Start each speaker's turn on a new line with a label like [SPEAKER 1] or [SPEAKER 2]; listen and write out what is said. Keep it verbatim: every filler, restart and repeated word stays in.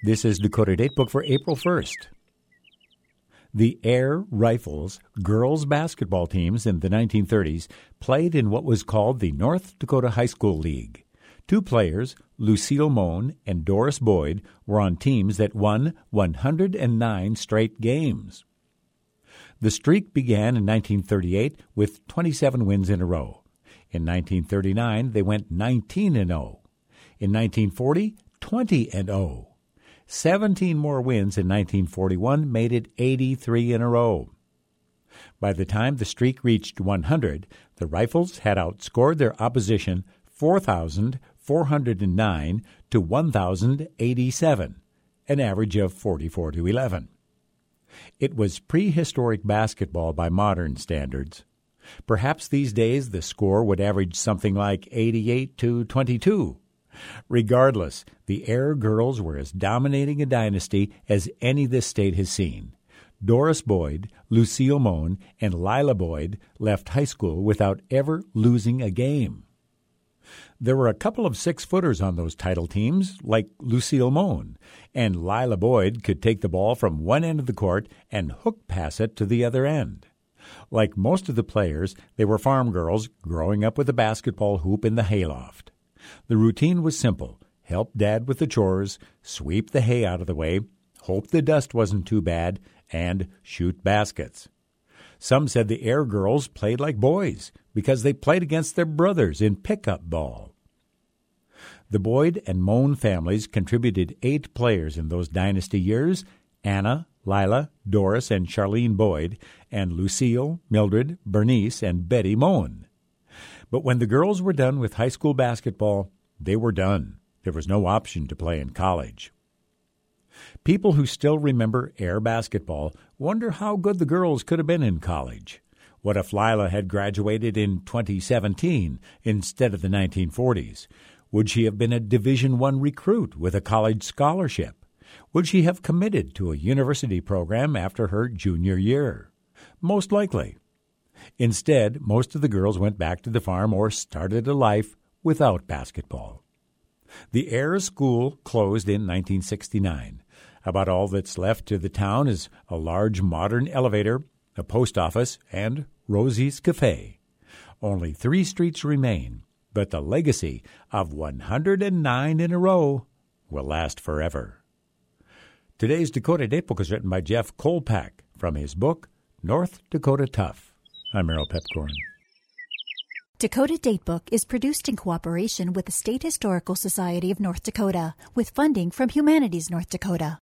[SPEAKER 1] This is Dakota Datebook for April first. The Air Rifles girls basketball teams in the nineteen thirties played in what was called the North Dakota High School League. Two players, Lucille Moan and Doris Boyd, were on teams that won one hundred nine straight games. The streak began in nineteen thirty-eight with twenty-seven wins in a row. In nineteen thirty-nine, they went nineteen and oh. In nineteen forty, twenty and oh. Seventeen more wins in nineteen forty-one made it eighty-three in a row. By the time the streak reached one hundred, the Rifles had outscored their opposition four thousand four hundred nine to one thousand eighty-seven, an average of forty-four to eleven. It was prehistoric basketball by modern standards. Perhaps these days the score would average something like eighty-eight to twenty-two. Regardless, the Air girls were as dominating a dynasty as any this state has seen. Doris Boyd, Lucille Moan, and Lila Boyd left high school without ever losing a game. There were a couple of six-footers on those title teams, like Lucille Moan, and Lila Boyd could take the ball from one end of the court and hook pass it to the other end. Like most of the players, they were farm girls growing up with a basketball hoop in the hayloft. The routine was simple: help Dad with the chores, sweep the hay out of the way, hope the dust wasn't too bad, and shoot baskets. Some said the Air girls played like boys because they played against their brothers in pickup ball. The Boyd and Moan families contributed eight players in those dynasty years: Anna, Lila, Doris, and Charlene Boyd, and Lucille, Mildred, Bernice, and Betty Moan. But when the girls were done with high school basketball, they were done. There was no option to play in college. People who still remember Air basketball wonder how good the girls could have been in college. What if Lila had graduated in twenty seventeen instead of the nineteen forties? Would she have been a Division One recruit with a college scholarship? Would she have committed to a university program after her junior year? Most likely. Instead, most of the girls went back to the farm or started a life without basketball. The Air School closed in nineteen sixty-nine. About all that's left to the town is a large modern elevator, a post office, and Rosie's Cafe. Only three streets remain, but the legacy of one hundred nine in a row will last forever. Today's Dakota Datebook is written by Jeff Kolpak from his book, North Dakota Tough. I'm Merrill Pepcorn.
[SPEAKER 2] Dakota Datebook is produced in cooperation with the State Historical Society of North Dakota, with funding from Humanities North Dakota.